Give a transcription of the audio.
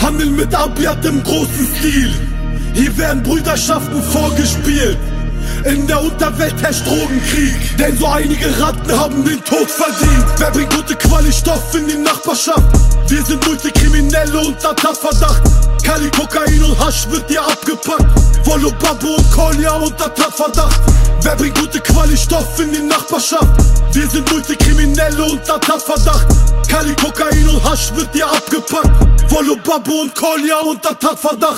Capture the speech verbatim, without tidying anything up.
Handel mit Abiat im großen Stil. Hier werden Brüderschaften vorgespielt. In der Unterwelt herrscht Drogenkrieg, denn so einige Ratten haben den Tod verdient. Wer bringt gute Quali-Stoff in die Nachbarschaft? Wir sind Multikriminelle unter Tatverdacht. Kali, Kokain und Hasch wird dir abgepackt. Wollo, Babu und Kolja unter Tatverdacht. Wer bringt gute Quali-Stoff in die Nachbarschaft? Wir sind Multikriminelle unter Tatverdacht. Kali, Kokain und Hasch wird dir abgepackt. Wollo, Babu und Kolja unter Tatverdacht.